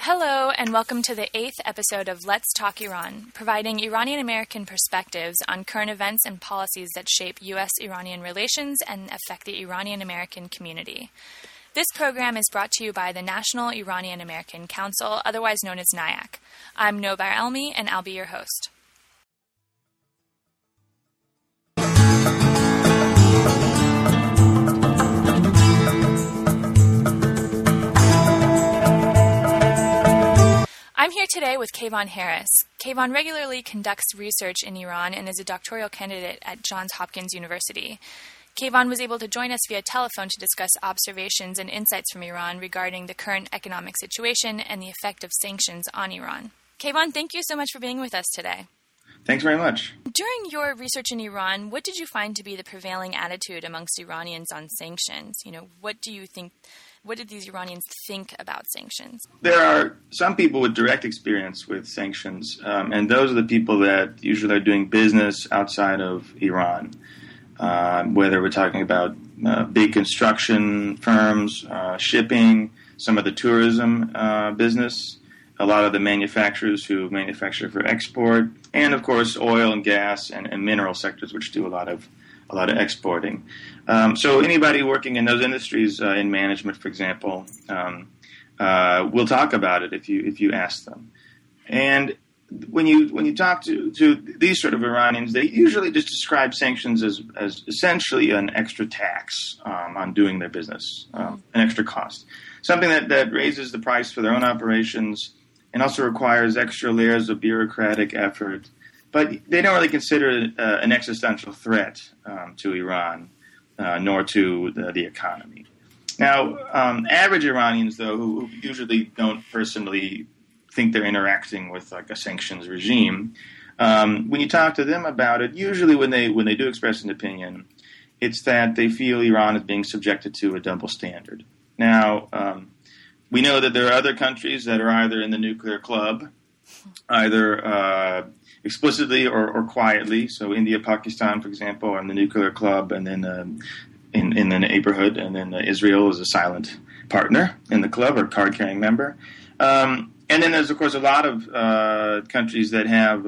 Hello, and welcome to the 8th episode of Let's Talk Iran, providing Iranian-American perspectives on current events and policies that shape U.S.-Iranian relations and affect the Iranian-American community. This program is brought to you by the National Iranian-American Council, otherwise known as NIAC. I'm Nobar Elmi, and I'll be your host. I'm here today with Kayvon Harris. Kayvon regularly conducts research in Iran and is a doctoral candidate at Johns Hopkins University. Kayvon was able to join us via telephone to discuss observations and insights from Iran regarding the current economic situation and the effect of sanctions on Iran. Kayvon, thank you so much for being with us today. Thanks very much. During your research in Iran, what did you find to be the prevailing attitude amongst Iranians on sanctions? What did these Iranians think about sanctions? There are some people with direct experience with sanctions, and those are the people that usually are doing business outside of Iran, whether we're talking about big construction firms, shipping, some of the tourism business, a lot of the manufacturers who manufacture for export, and of course oil and gas and mineral sectors, which do a lot of exporting. So anybody working in those industries, in management, for example, will talk about it if you ask them. And when you talk to these sort of Iranians, they usually just describe sanctions as essentially an extra tax on doing their business, an extra cost, something that raises the price for their own operations and also requires extra layers of bureaucratic effort. But they don't really consider it an existential threat to Iran, nor to the economy. Now, average Iranians, though, who usually don't personally think they're interacting with like a sanctions regime, when you talk to them about it, usually when they do express an opinion, it's that they feel Iran is being subjected to a double standard. Now, we know that there are other countries that are either in the nuclear club, either explicitly or quietly. So India, Pakistan, for example, are in the nuclear club, and then in the neighborhood, and then Israel is a silent partner in the club or card-carrying member. And then there's, of course, a lot of countries that have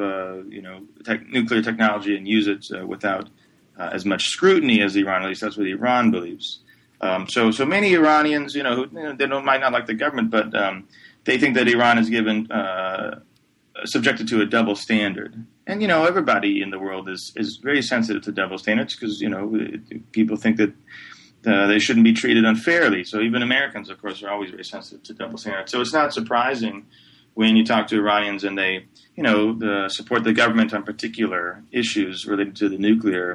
nuclear technology and use it without as much scrutiny as Iran. At least that's what Iran believes. So many Iranians, they might not like the government, but they think that Iran is given subjected to a double standard. And, everybody in the world is very sensitive to double standards because, people think that they shouldn't be treated unfairly. So even Americans, of course, are always very sensitive to double standards. So it's not surprising when you talk to Iranians and they, support the government on particular issues related to the nuclear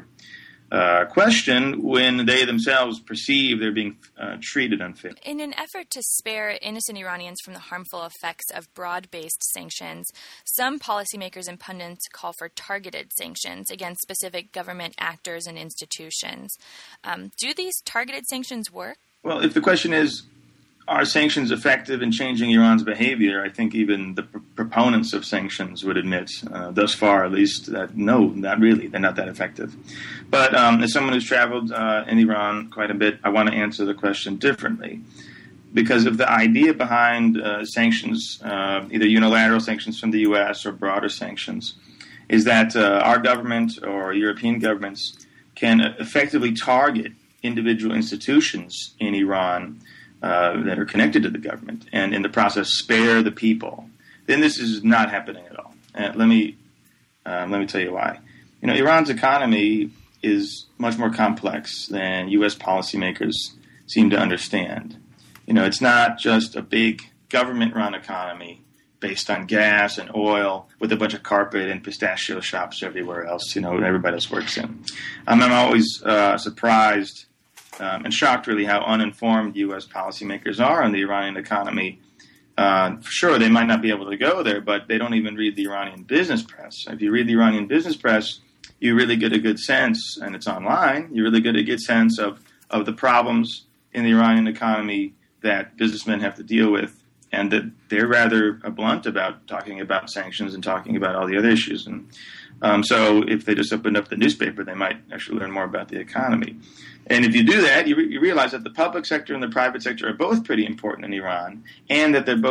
question when they themselves perceive they're being treated unfairly. In an effort to spare innocent Iranians from the harmful effects of broad-based sanctions, some policymakers and pundits call for targeted sanctions against specific government actors and institutions. Do these targeted sanctions work? Well, if the question is, are sanctions effective in changing Iran's behavior? I think even the proponents of sanctions would admit, thus far at least, that no, not really. They're not that effective. But as someone who's traveled in Iran quite a bit, I want to answer the question differently. Because of the idea behind sanctions, either unilateral sanctions from the U.S. or broader sanctions, is that our government or European governments can effectively target individual institutions in Iran that are connected to the government, and in the process spare the people. Then this is not happening at all. Let me tell you why. Iran's economy is much more complex than U.S. policymakers seem to understand. It's not just a big government-run economy based on gas and oil with a bunch of carpet and pistachio shops everywhere else. Everybody else works in. I'm always surprised and shocked, really, how uninformed U.S. policymakers are on the Iranian economy. For sure, they might not be able to go there, but they don't even read the Iranian business press. If you read the Iranian business press, you really get a good sense, and it's online, you really get a good sense of the problems in the Iranian economy that businessmen have to deal with, and that they're rather blunt about talking about sanctions and talking about all the other issues. And so if they just opened up the newspaper, they might actually learn more about the economy. And if you do that, you realize that the public sector and the private sector are both pretty important in Iran, and that they're both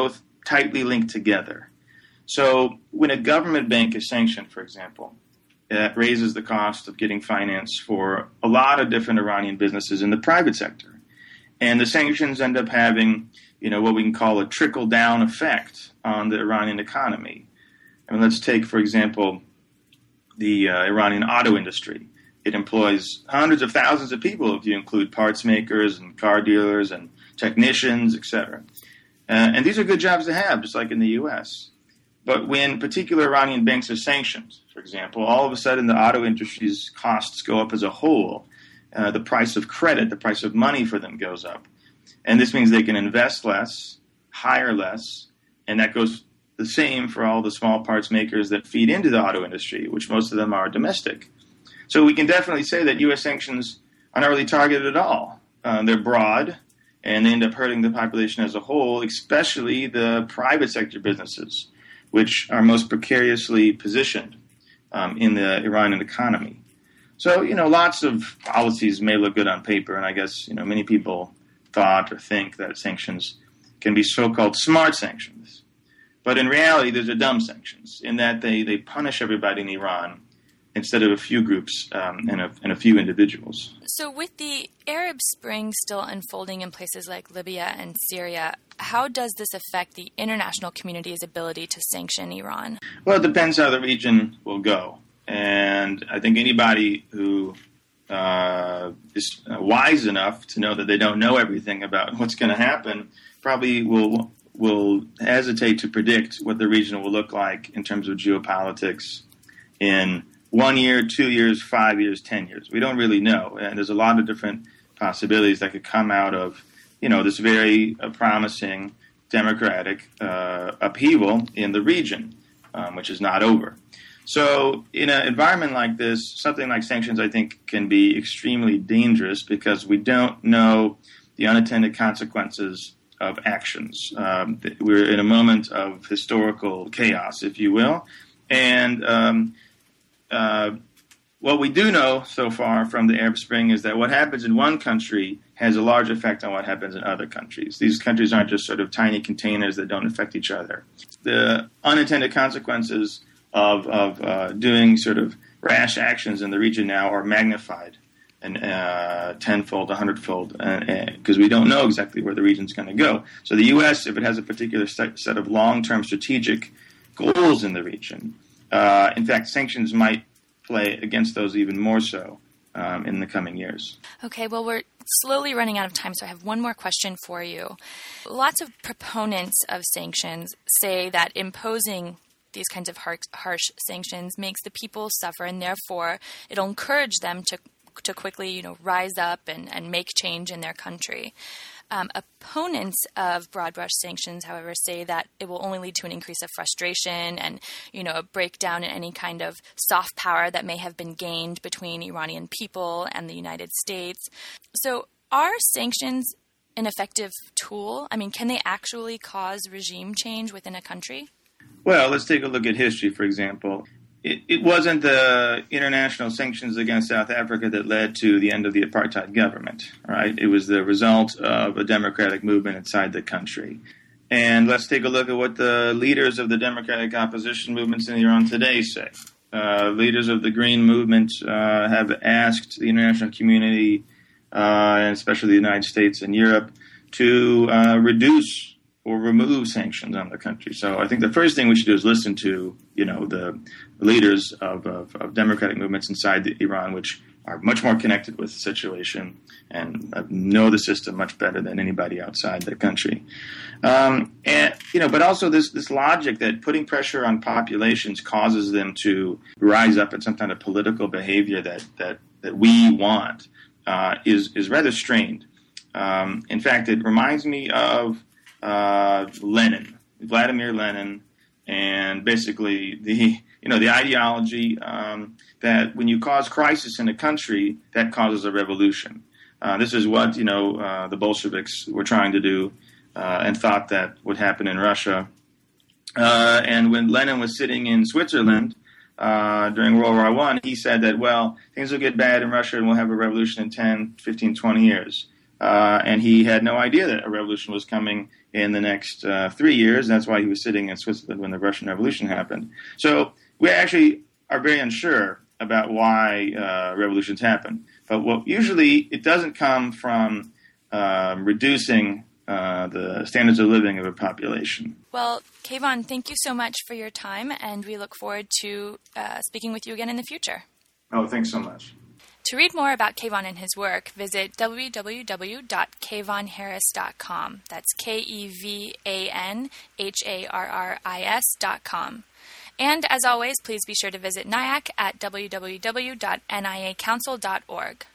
tightly linked together. So when a government bank is sanctioned, for example, it raises the cost of getting finance for a lot of different Iranian businesses in the private sector. And the sanctions end up having, what we can call a trickle-down effect on the Iranian economy. And let's take, for example, the Iranian auto industry. It employs hundreds of thousands of people if you include parts makers and car dealers and technicians, etc. And these are good jobs to have, just like in the U.S. But when particular Iranian banks are sanctioned, for example, all of a sudden the auto industry's costs go up as a whole. The price of credit, the price of money for them goes up. And this means they can invest less, hire less, and that goes the same for all the small parts makers that feed into the auto industry, which most of them are domestic. So we can definitely say that U.S. sanctions are not really targeted at all. They're broad, and they end up hurting the population as a whole, especially the private sector businesses, which are most precariously positioned in the Iranian economy. So, lots of policies may look good on paper, and I guess, many people thought or think that sanctions can be so-called smart sanctions. But in reality, those are dumb sanctions in that they punish everybody in Iran instead of a few groups and a few individuals. So with the Arab Spring still unfolding in places like Libya and Syria, how does this affect the international community's ability to sanction Iran? Well, it depends how the region will go. And I think anybody who is wise enough to know that they don't know everything about what's going to happen probably will hesitate to predict what the region will look like in terms of geopolitics in 1 year, 2 years, 5 years, 10 years. We don't really know. And there's a lot of different possibilities that could come out of, this very promising democratic upheaval in the region, which is not over. So in an environment like this, something like sanctions, I think, can be extremely dangerous because we don't know the unintended consequences of actions. We're in a moment of historical chaos, if you will. And what we do know so far from the Arab Spring is that what happens in one country has a large effect on what happens in other countries. These countries aren't just sort of tiny containers that don't affect each other. The unintended consequences of doing sort of rash actions in the region now are magnified and tenfold, 100-fold, because we don't know exactly where the region's going to go. So the U.S., if it has a particular set of long-term strategic goals in the region, in fact, sanctions might play against those even more so in the coming years. Okay, well, we're slowly running out of time, so I have one more question for you. Lots of proponents of sanctions say that imposing these kinds of harsh sanctions makes the people suffer, and therefore it'll encourage them to quickly, rise up and make change in their country. Opponents of broad brush sanctions, however, say that it will only lead to an increase of frustration and, a breakdown in any kind of soft power that may have been gained between Iranian people and the United States. So are sanctions an effective tool? I mean, can they actually cause regime change within a country? Well, let's take a look at history, for example. It wasn't the international sanctions against South Africa that led to the end of the apartheid government, right? It was the result of a democratic movement inside the country. And let's take a look at what the leaders of the democratic opposition movements in Iran today say. Leaders of the Green Movement have asked the international community, and especially the United States and Europe, to reduce or remove sanctions on the country. So I think the first thing we should do is listen to, the leaders of democratic movements inside Iran, which are much more connected with the situation and know the system much better than anybody outside the country. But also this logic that putting pressure on populations causes them to rise up in some kind of political behavior that we want is rather strained. In fact, it reminds me of Vladimir Lenin, and basically the ideology that when you cause crisis in a country, that causes a revolution. This is what the Bolsheviks were trying to do and thought that would happen in Russia. And when Lenin was sitting in Switzerland during World War I, he said that, well, things will get bad in Russia and we'll have a revolution in 10, 15, 20 years. and he had no idea that a revolution was coming in the next 3 years. That's why he was sitting in Switzerland when the Russian Revolution happened. So we actually are very unsure about why revolutions happen. But usually it doesn't come from reducing the standards of living of a population. Well, Keyvan, thank you so much for your time, and we look forward to speaking with you again in the future. Oh, thanks so much. To read more about Keyvan and his work, visit www.keyvanharris.com. That's KEVANHARRIS.com. And as always, please be sure to visit NIAC at www.niacouncil.org.